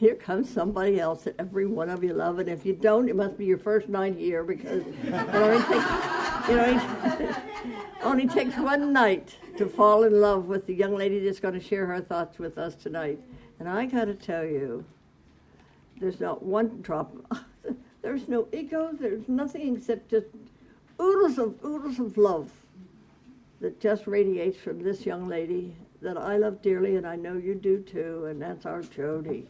here comes somebody else that every one of you love, and if you don't, it must be your first night here, because only takes one night to fall in love with the young lady that's going to share her thoughts with us tonight. And I got to tell you, there's not one drop, there's no ego, there's nothing except just oodles of love that just radiates from this young lady that I love dearly, and I know you do too, and that's our Jody.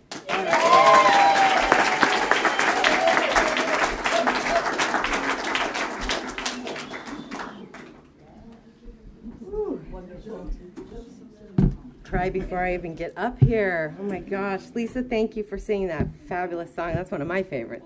Cry before I even get up here. Oh my gosh. Lisa, thank you for singing that fabulous song. That's one of my favorites.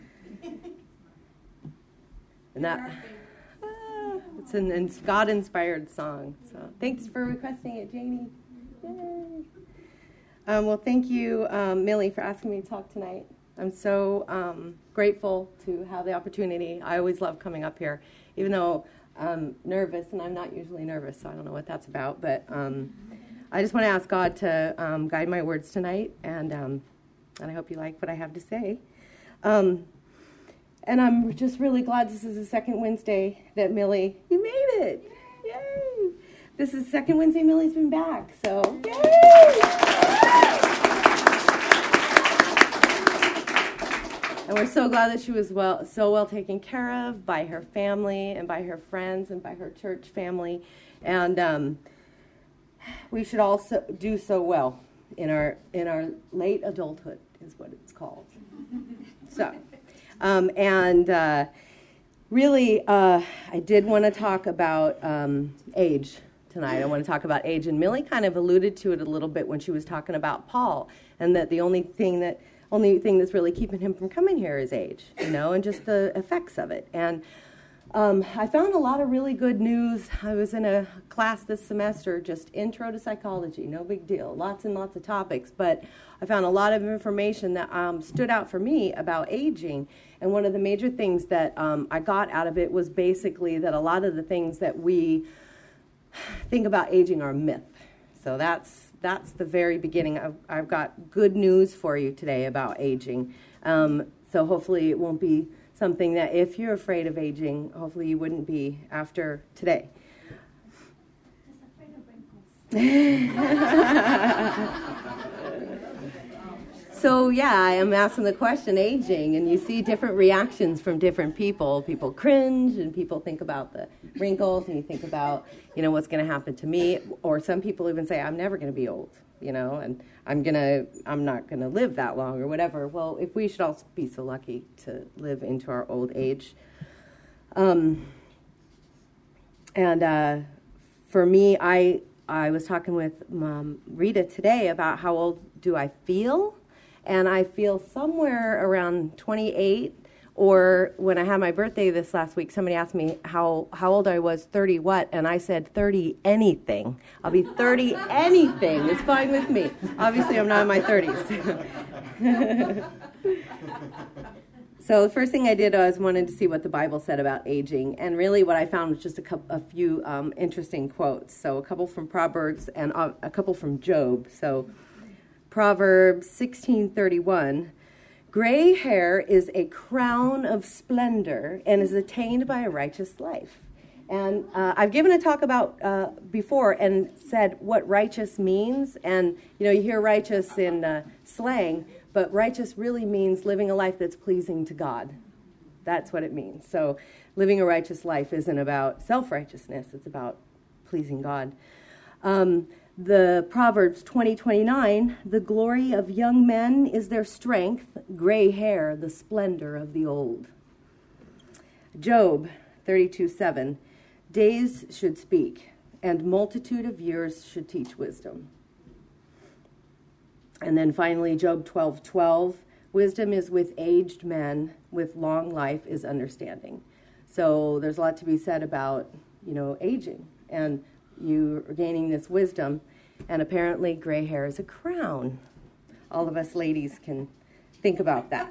And that, it's an God-inspired song. So thanks for requesting it, Janie. Yay. Well, thank you, Millie, for asking me to talk tonight. I'm so grateful to have the opportunity. I always love coming up here, even though I'm nervous, and I'm not usually nervous, so I don't know what that's about. But I just want to ask God to guide my words tonight, and I hope you like what I have to say. And I'm just really glad this is the second Wednesday that Millie, you made it. Yay. This is the second Wednesday Millie's been back, so yay. And we're so glad that she was so well taken care of by her family and by her friends and by her church family. And we should also do so well in our late adulthood is what it's called. So. Really, I did want to talk about age tonight. I want to talk about age, and Millie kind of alluded to it a little bit when she was talking about Paul, and that the only thing that's really keeping him from coming here is age, and just the effects of it. And I found a lot of really good news. I was in a class this semester, just intro to psychology, no big deal, lots and lots of topics, but I found a lot of information that stood out for me about aging. And one of the major things that I got out of it was basically that a lot of the things that we think about aging are myth. So that's the very beginning. I've got good news for you today about aging. So hopefully it won't be something that if you're afraid of aging, hopefully you wouldn't be after today. Just afraid of wrinkles. So, yeah, I am asking the question, aging, and you see different reactions from different people. People cringe, and people think about the wrinkles, and you think about, what's going to happen to me. Or some people even say, I'm never going to be old, and I'm not going to live that long or whatever. Well, if we should all be so lucky to live into our old age. For me, I was talking with Rita today about how old do I feel. And I feel somewhere around 28, or when I had my birthday this last week, somebody asked me how old I was, 30 what, and I said 30 anything. I'll be 30 anything. It's fine with me. Obviously, I'm not in my 30s. So the first thing I did was wanted to see what the Bible said about aging, and really what I found was just a few interesting quotes. So a couple from Proverbs and a couple from Job. So Proverbs 16:31, gray hair is a crown of splendor and is attained by a righteous life. And I've given a talk about before and said what righteous means. And, you hear righteous in slang, but righteous really means living a life that's pleasing to God. That's what it means. So living a righteous life isn't about self-righteousness. It's about pleasing God. The Proverbs 20:29, the glory of young men is their strength, gray hair, the splendor of the old. Job 32:7, days should speak, and multitude of years should teach wisdom. And then finally, Job 12:12, wisdom is with aged men, with long life is understanding. So there's a lot to be said about, aging, and you are gaining this wisdom, and apparently gray hair is a crown. All of us ladies can think about that.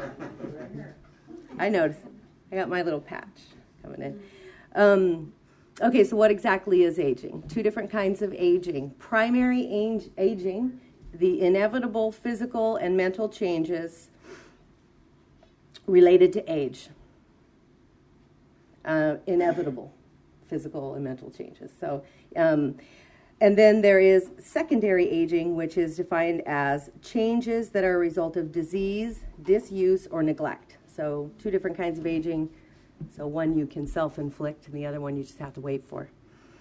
I noticed. I got my little patch coming in. Okay, so what exactly is aging? Two different kinds of aging. Primary aging, the inevitable physical and mental changes related to age. Inevitable physical and mental changes. So, and then there is secondary aging, which is defined as changes that are a result of disease, disuse, or neglect. So two different kinds of aging. So one you can self-inflict, and the other one you just have to wait for.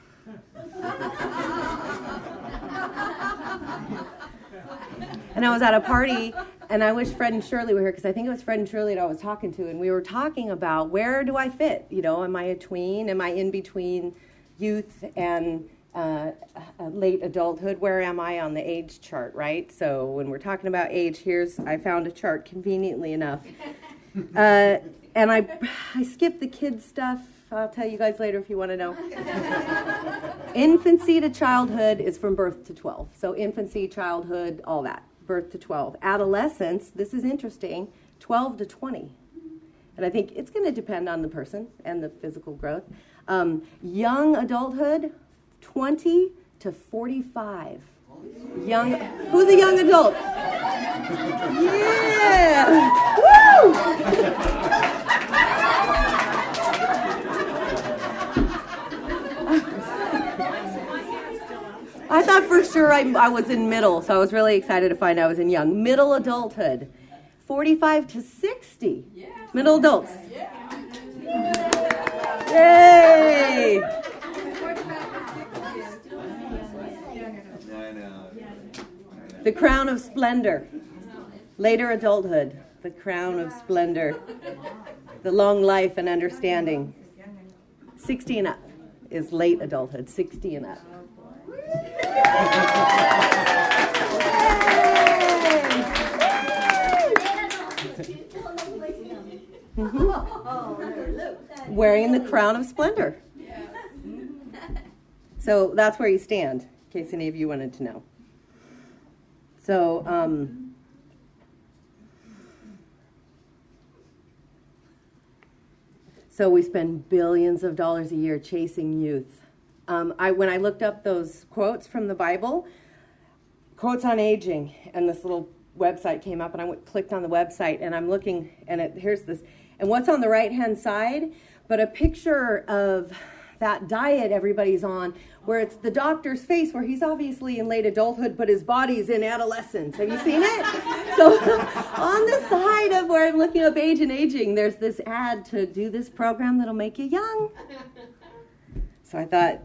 And I was at a party, and I wish Fred and Shirley were here, because I think it was Fred and Shirley that I was talking to, and we were talking about where do I fit? You know, am I a tween? Am I in between youth and late adulthood? Where am I on the age chart, right? So when we're talking about age, I found a chart conveniently enough. And I skipped the kids stuff. I'll tell you guys later if you want to know. Infancy to childhood is from birth to 12. So infancy, childhood, all that. Birth to 12. Adolescence, this is interesting, 12 to 20. And I think it's going to depend on the person and the physical growth. Young adulthood, 20 to 45. Who's a young adult? Yeah! Woo! I thought for sure I was in middle, so I was really excited to find I was in young. Middle adulthood, 45 to 60. Yeah. Middle adults. Yeah. Yay! The crown of splendor. Later adulthood. The crown of splendor. The long life and understanding. 60 and up is late adulthood. 60 and up. Mm-hmm. Wearing the crown of splendor. So that's where you stand, in case any of you wanted to know. So we spend billions of dollars a year chasing youth. When I looked up those quotes from the Bible, quotes on aging, and this little website came up, and I clicked on the website, and I'm looking, and here's this, and what's on the right-hand side, but a picture of that diet everybody's on, where it's the doctor's face, where he's obviously in late adulthood, but his body's in adolescence. Have you seen it? So on the side of where I'm looking up age and aging, there's this ad to do this program that'll make you young. So I thought,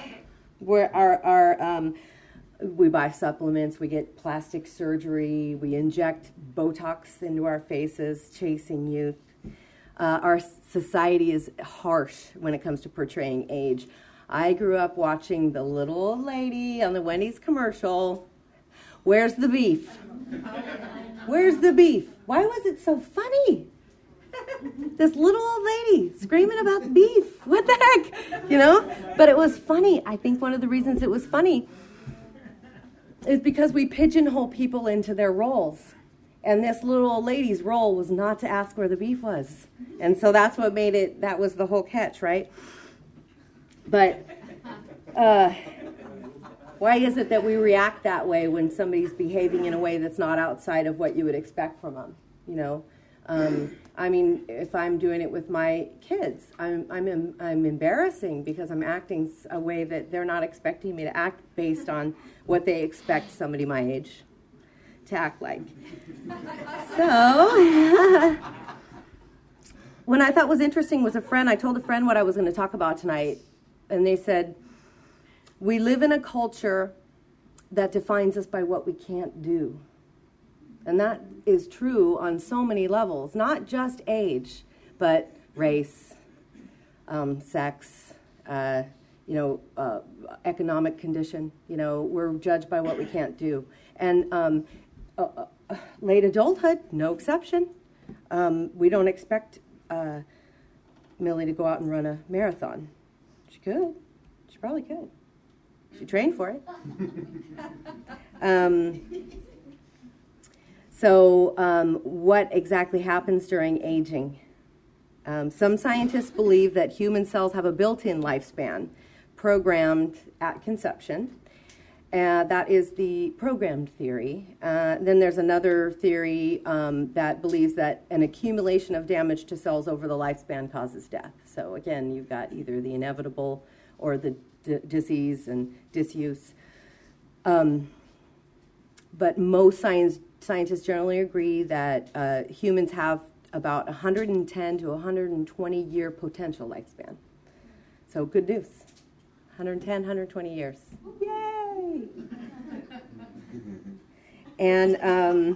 we buy supplements, we get plastic surgery, we inject Botox into our faces, chasing youth. Our society is harsh when it comes to portraying age. I grew up watching the little old lady on the Wendy's commercial. Where's the beef? Where's the beef? Why was it so funny? This little old lady screaming about beef. What the heck? You know? But it was funny. I think one of the reasons it was funny is because we pigeonhole people into their roles. And this little old lady's role was not to ask where the beef was. And so that's what made it, that was the whole catch, right? But why is it that we react that way when somebody's behaving in a way that's not outside of what you would expect from them? You know? I mean, if I'm doing it with my kids, I'm embarrassing because I'm acting a way that they're not expecting me to act based on what they expect somebody my age to act like. So, what I thought was interesting was I told a friend what I was going to talk about tonight, and they said, we live in a culture that defines us by what we can't do. And that is true on so many levels, not just age, but race, sex, economic condition. You know, we're judged by what we can't do. And late adulthood, no exception. We don't expect Millie to go out and run a marathon. She could. She probably could. She trained for it. So what exactly happens during aging? Some scientists believe that human cells have a built-in lifespan, programmed at conception. That is the programmed theory. Then there's another theory that believes that an accumulation of damage to cells over the lifespan causes death. So again, you've got either the inevitable or the disease and disuse. But most scientists generally agree that humans have about 110 to 120 year potential lifespan. So good news. 110, 120 years. Yay! And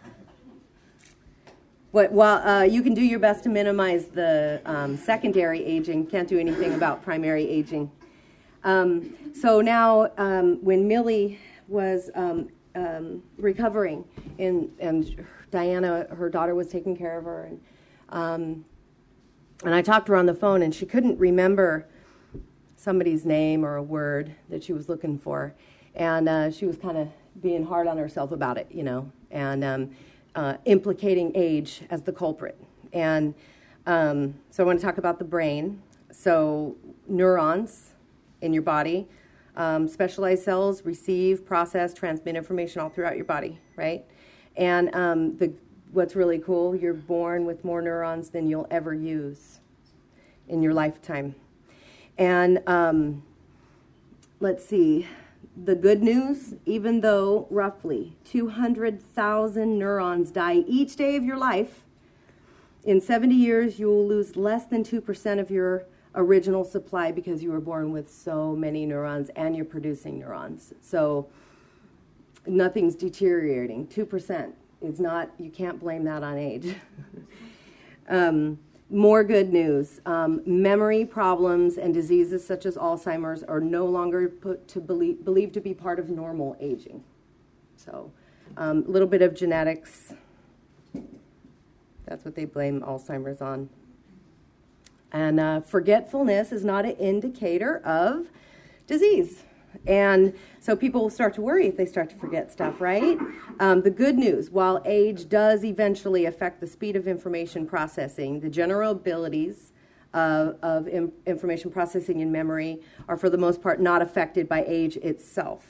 while you can do your best to minimize the secondary aging, can't do anything about primary aging. So now, when Millie was recovering, and Diana, her daughter, was taking care of her, and I talked to her on the phone, and she couldn't remember somebody's name or a word that she was looking for, and she was kind of being hard on herself about it, and implicating age as the culprit. And so I want to talk about the brain. So neurons in your body, specialized cells receive, process, transmit information all throughout your body, right? And what's really cool, you're born with more neurons than you'll ever use in your lifetime. And let's see, the good news, even though roughly 200,000 neurons die each day of your life, in 70 years you will lose less than 2% of your original supply because you were born with so many neurons and you're producing neurons. So nothing's deteriorating. 2% is not, you can't blame that on age. More good news. Memory problems and diseases such as Alzheimer's are no longer believed to be part of normal aging. So a little bit of genetics. That's what they blame Alzheimer's on. And forgetfulness is not an indicator of disease. And so people will start to worry if they start to forget stuff, right? The good news, while age does eventually affect the speed of information processing, the general abilities of information processing and memory are for the most part not affected by age itself.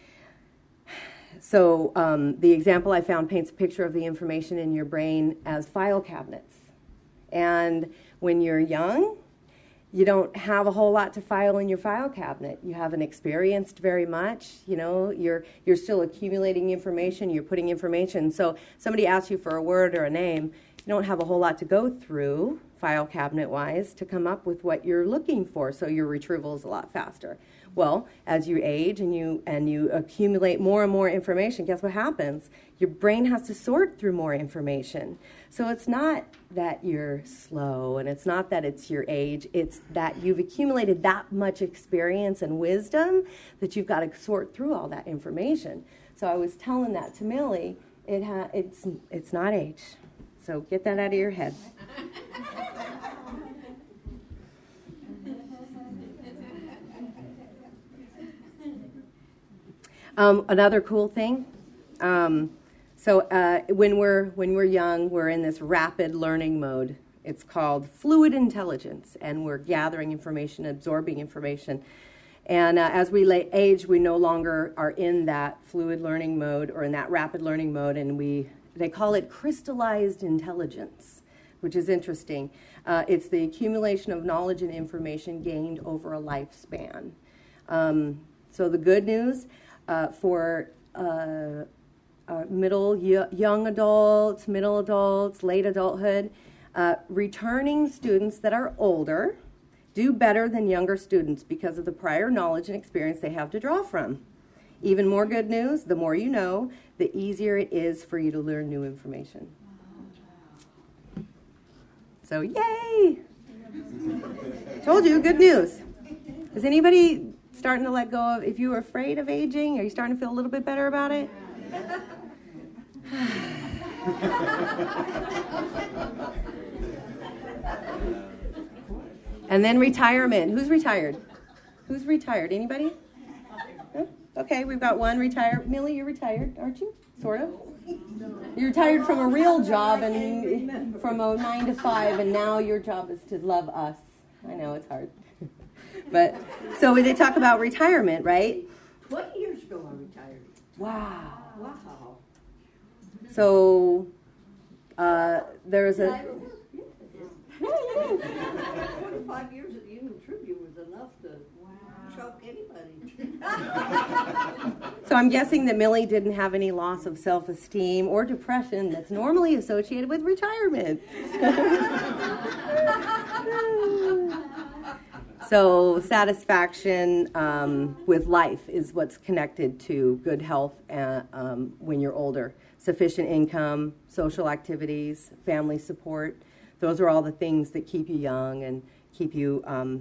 So the example I found paints a picture of the information in your brain as file cabinets. And when you're young, you don't have a whole lot to file in your file cabinet. You haven't experienced very much. You're still accumulating information. You're putting information. So somebody asks you for a word or a name, you don't have a whole lot to go through, file cabinet-wise, to come up with what you're looking for. So your retrieval is a lot faster. Well, as you age and you accumulate more and more information, guess what happens? Your brain has to sort through more information. So it's not that you're slow, and it's not that it's your age. It's that you've accumulated that much experience and wisdom that you've got to sort through all that information. So I was telling that to Millie. It's not age. So get that out of your head. Another cool thing. So when we're young, we're in this rapid learning mode. It's called fluid intelligence, and we're gathering information, absorbing information. And as we age, we no longer are in that fluid learning mode or in that rapid learning mode, and they call it crystallized intelligence, which is interesting. It's the accumulation of knowledge and information gained over a lifespan. So the good news for young adults, middle adults, late adulthood, returning students that are older do better than younger students because of the prior knowledge and experience they have to draw from. Even more good news, the more you know, the easier it is for you to learn new information. So, yay! Told you, good news. Is anybody starting to let go of, if you were afraid of aging, are you starting to feel a little bit better about it? And then retirement. Who's retired? Who's retired? Anybody? No? Okay, we've got one retired. Millie, you're retired, aren't you? Sort of. You're retired from a real job and from a 9 to 5, and now your job is to love us. I know it's hard. But so they talk about retirement, right? 20 years ago I retired. Wow. Wow. So there's a 25 years at the Union Tribune was enough to shock anybody. So I'm guessing that Millie didn't have any loss of self-esteem or depression that's normally associated with retirement. So satisfaction with life is what's connected to good health when you're older. Sufficient income, social activities, family support. Those are all the things that keep you young and keep you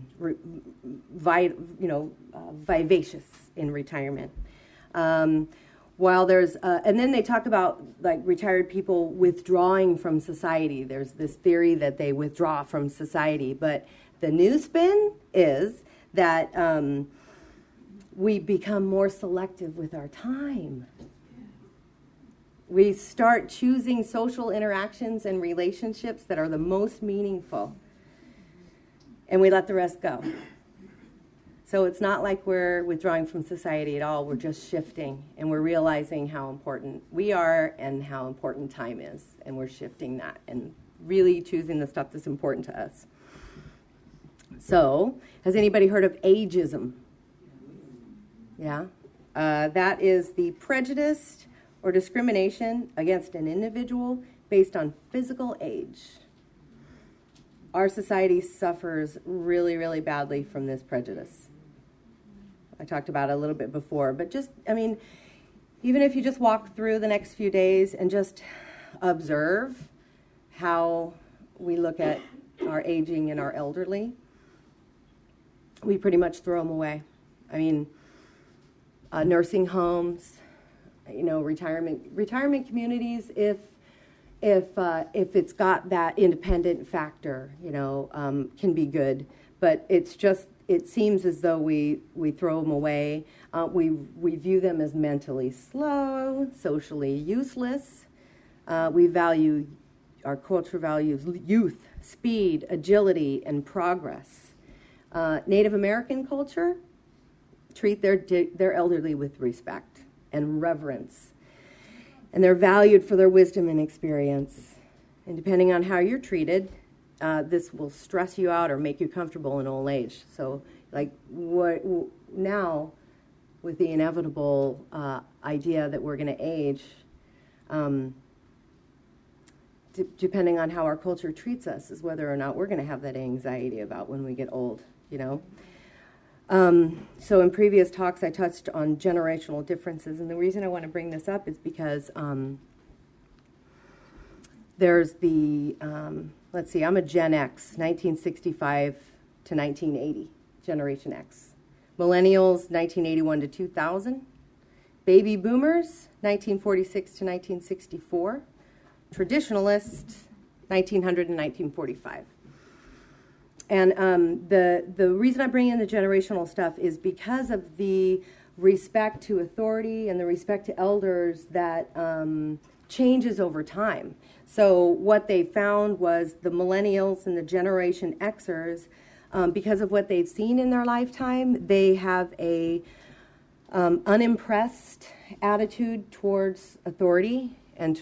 vivacious in retirement. While there's, and then they talk about like retired people withdrawing from society. There's this theory that they withdraw from society, but the new spin is that we become more selective with our time. We start choosing social interactions and relationships that are the most meaningful, and we let the rest go. So it's not like we're withdrawing from society at all. We're just shifting, and we're realizing how important we are and how important time is, and we're shifting that and really choosing the stuff that's important to us. So, has anybody heard of ageism? Yeah? That is the prejudice or discrimination against an individual based on physical age. Our society suffers really, really badly from this prejudice. I talked about it a little bit before, but just, I mean, even if you just walk through the next few days and just observe how we look at our aging and our elderly, we pretty much throw them away. I mean, nursing homes, retirement communities, if it's got that independent factor, can be good. But it seems as though we throw them away. We view them as mentally slow, socially useless. Our culture values youth, speed, agility, and progress. Native American culture treat their elderly with respect and reverence. And they're valued for their wisdom and experience. And depending on how you're treated, this will stress you out or make you comfortable in old age. So, now, with the inevitable idea that we're going to age, depending on how our culture treats us, is whether or not we're going to have that anxiety about when we get old, So in previous talks, I touched on generational differences, and the reason I want to bring this up is because there's the, let's see, I'm a Gen X, 1965 to 1980, Generation X. Millennials, 1981 to 2000. Baby Boomers, 1946 to 1964. Traditionalists, 1900 and 1945. And the reason I bring in the generational stuff is because of the respect to authority and the respect to elders that changes over time. So what they found was the millennials and the Generation Xers, because of what they've seen in their lifetime, they have a unimpressed attitude towards authority, and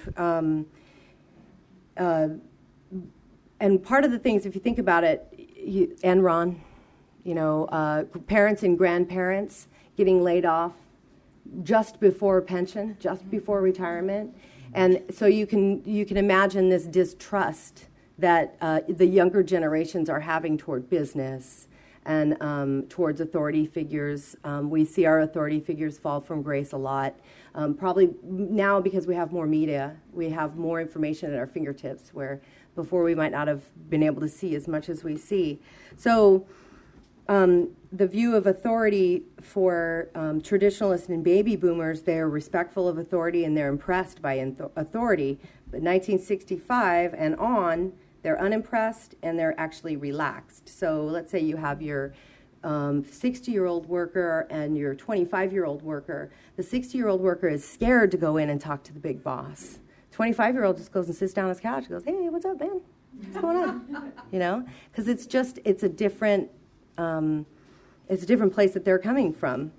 part of the things, if you think about it, Enron, parents and grandparents getting laid off just before pension, just before retirement, and so you can imagine this distrust that the younger generations are having toward business and towards authority figures. We see our authority figures fall from grace a lot. Probably now because we have more media, we have more information at our fingertips, where before we might not have been able to see as much as we see. So the view of authority for traditionalists and baby boomers, they're respectful of authority and they're impressed by authority. But 1965 and on, they're unimpressed and they're actually relaxed. So let's say you have your 60-year-old worker and your 25-year-old worker. The 60-year-old worker is scared to go in and talk to the big boss. 25-year-old just goes and sits down on his couch and goes, "Hey, what's up, man? What's going on?" Because it's a different it's a different place that they're coming from.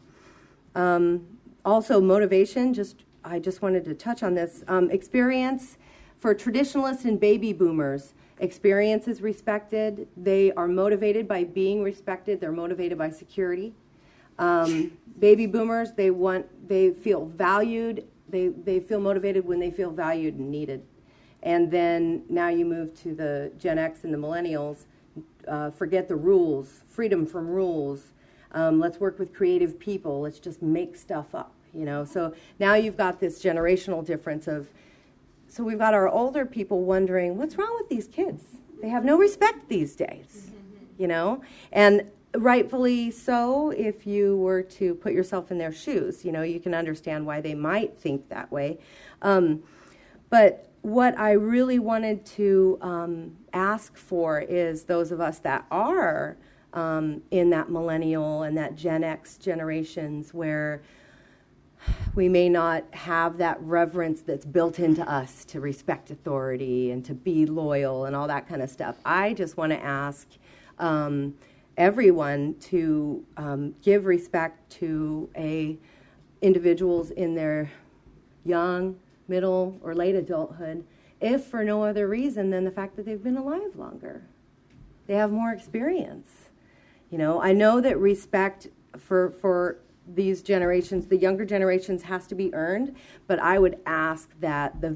Also, motivation, I just wanted to touch on this. Experience, for traditionalists and baby boomers, experience is respected. They are motivated by being respected. They're motivated by security. Baby boomers, they feel valued. They feel motivated when they feel valued and needed. And then now you move to the Gen X and the millennials. Forget the rules, freedom from rules. Let's work with creative people. Let's just make stuff up, So now you've got this generational difference so we've got our older people wondering, what's wrong with these kids? They have no respect these days, And rightfully so, if you were to put yourself in their shoes, you can understand why they might think that way. But what I really wanted to ask for is those of us that are in that millennial and that Gen X generations where we may not have that reverence that's built into us to respect authority and to be loyal and all that kind of stuff. I just want to ask everyone to give respect to individuals in their young, middle, or late adulthood, if for no other reason than the fact that they've been alive longer. They have more experience. I know that respect for these generations, the younger generations, has to be earned, but I would ask that the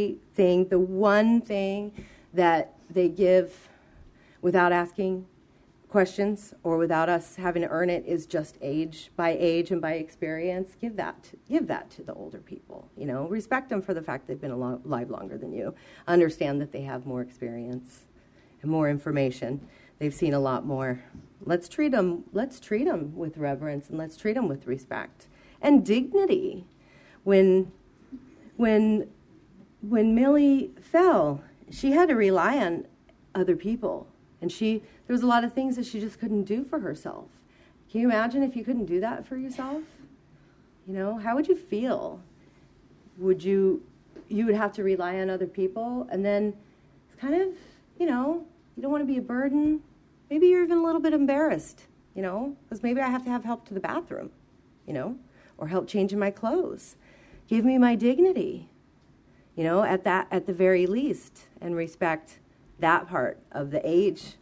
one thing that they give without asking questions or without us having to earn it is just age and by experience. Give that to the older people. Respect them for the fact they've been alive longer than you. Understand that they have more experience and more information. They've seen a lot more. Let's treat them with reverence, and let's treat them with respect and dignity. When Millie fell, she had to rely on other people, and there was a lot of things that she just couldn't do for herself. Can you imagine if you couldn't do that for yourself? How would you feel? You would have to rely on other people, and then it's kind of, you don't want to be a burden. Maybe you're even a little bit embarrassed, because maybe I have to have help to the bathroom, or help changing my clothes. Give me my dignity, at the very least, and respect that part of the age.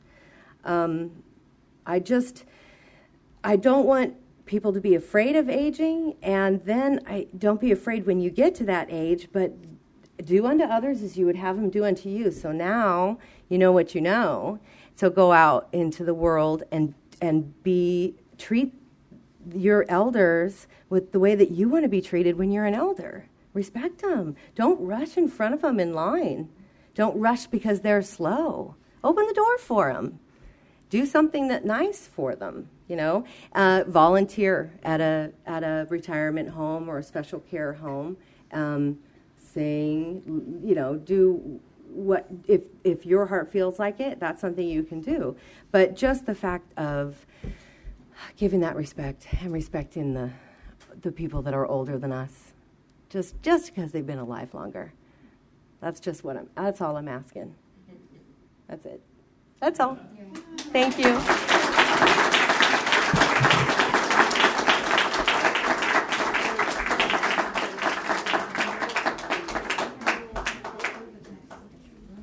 I don't want people to be afraid of aging, and then don't be afraid when you get to that age, but do unto others as you would have them do unto you. So now you know what you know. So go out into the world and treat your elders with the way that you want to be treated when you're an elder. Respect them. Don't rush in front of them in line. Don't rush because they're slow. Open the door for them. Do something that's nice for them. Volunteer at a retirement home or a special care home. Sing. Do what if your heart feels like it. That's something you can do. But just the fact of giving that respect and respecting the people that are older than us, just because they've been alive longer. That's all I'm asking. That's it. That's all. Thank you.